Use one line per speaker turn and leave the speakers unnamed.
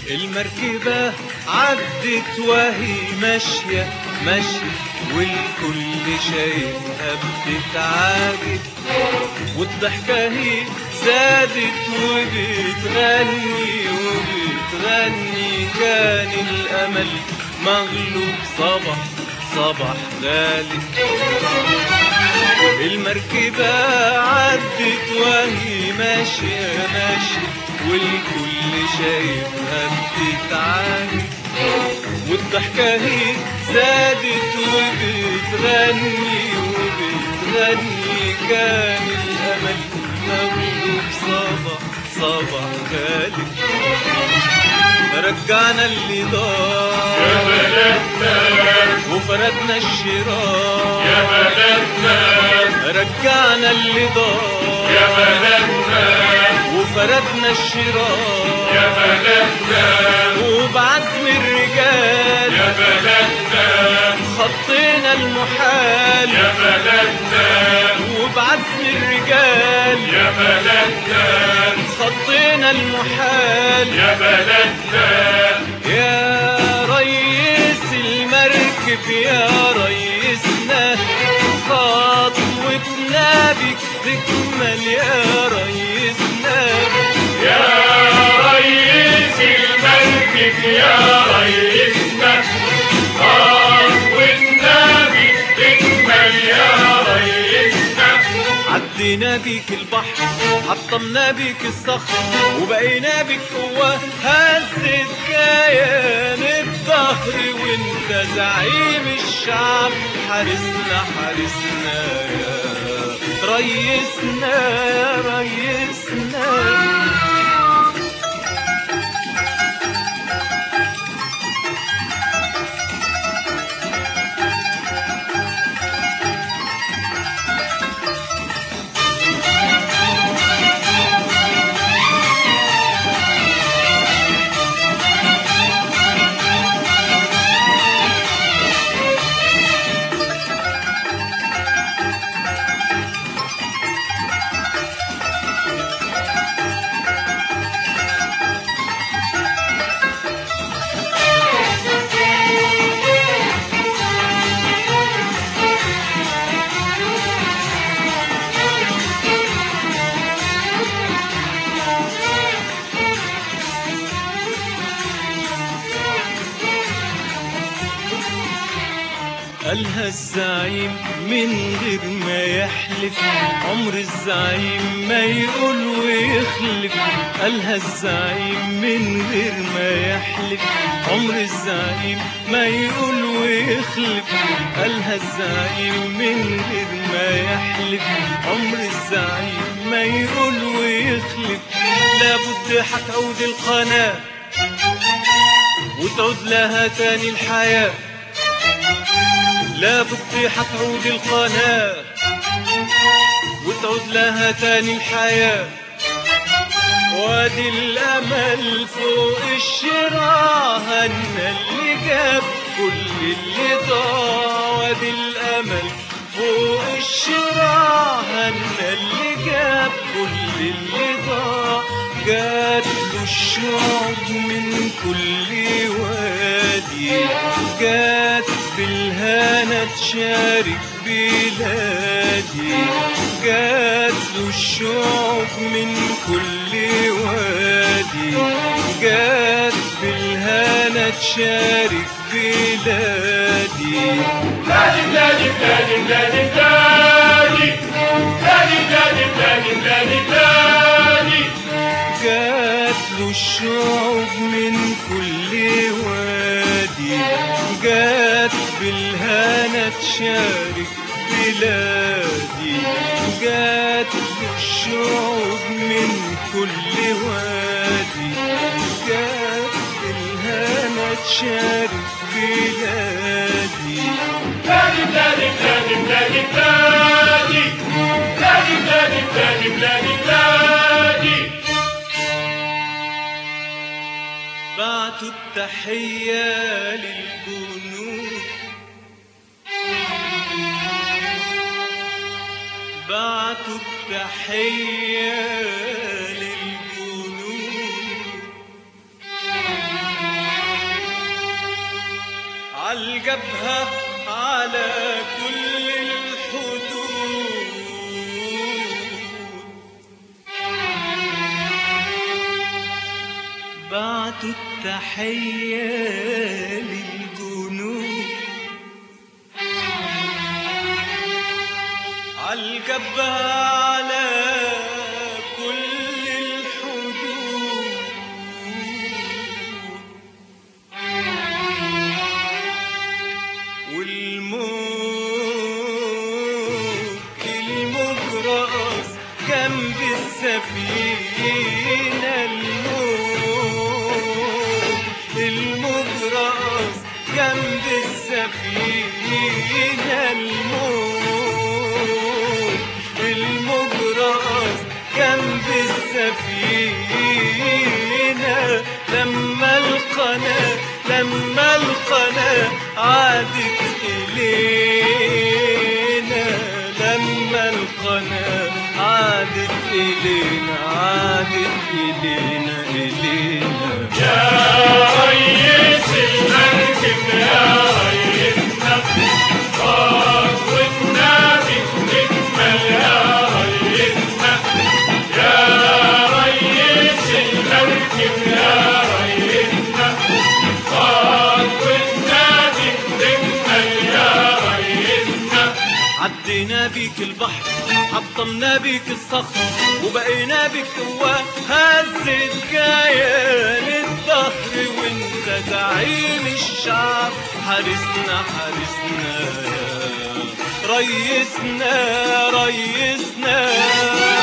المركبة عدت وهي ماشية ماشية، والكل شايفها بتتعاجب، والضحكة هي زادت وبتغني وبتغني. كان الأمل مغلوب صبح صبح غالب. المركبة عدت وهي ماشية ماشية، والكل شايفها بتتعاجب، والضحكة هي زادت وبتغني وبتغني. كان الأمل مغلوب صبح صبح غالب. رجعنا اللي ضاع
يا بلدنا،
وفردنا الشراع
يا بلدنا،
رجعنا اللي ضاع
يا بلدنا،
وفردنا الشراع
يا بلدنا،
وبعزم الرجال
يا بلدنا،
خطينا المحال.
يا بلدنا،
وبعزم الرجال
يا بلدنا،
خطينا المحال.
يا بلدنا،
يا ريس المركب يا ريسنا، خطوتنا بك تكمل يا ريسنا.
يا ريس المركب يا ريسنا، خطوتنا بك تكمل يا ريسنا.
عدينا بيك البحر حطمنا بيك الصخر، وبقينا بيك قوة هزت كيان الظهر. وانت زعيم الشعب حارسنا حارسنا يا ريسنا يا ريسنا. قالها الزعيم من غير ما يحلف، عمر الزعيم ما يقول ويخلف. قالها الزعيم من غير ما يحلف، عمر الزعيم ما يقول ويخلف. قالها الزعيم من غير ما يحلف، عمر الزعيم ما يقول ويخلف. لابد هتعود القناة وتعود لها تاني الحياة، لابد هتعود القناة وتعود لها تاني الحياة. وادي الأمل فوق الشراع هنا اللي جاب كل اللي ضاع. وادي الأمل فوق الشراع هنا اللي جاب كل اللي ضاع. جات له الشعب من كل وادي، جات بالهنا تشارك بلادي. جات له الشعب من كل وادي، جات بالهنا تشارك بلادي.
بلادي بلادي بلادي بلادي بلادي بلادي بلادي بلادي بلادي بلادي.
جات له الشعوب من كل وادي، جات بالهنا تشارك بلادي. جات له الشعوب من كل وادي، جات بالهنا تشارك بلادي.
بلادي بلادي بلادي بلادي بلادي بلادي بلادي بلادي بلادي بلادي.
بعتوا التحية للجنود، بعتوا التحية للجنود، عالجبهة على كل الحدود. بعتوا التحية للجنود عالجبهة على كل الحدود. والموج المجرس جنب السفينة، الموج المجرس جنب السفينة، الموج المجرس جنب السفينة. لما القناة عادت إلينا، لما القناة عادت إلينا، عادت إلينا إلينا.
يا ريس المركب يا ريسنا، خطوتنا بتكمل يا ريسنا. يا ريس المركب يا ريسنا، خطوتنا بتكمل يا ريسنا.
عدينا بيك البحر، حطمنا بيك الصخر، وبقينا بيك قوة هزت كيان الظهر. وانت زعيم الشعب، حارسنا حارسنا يا ريسنا، ريسنا.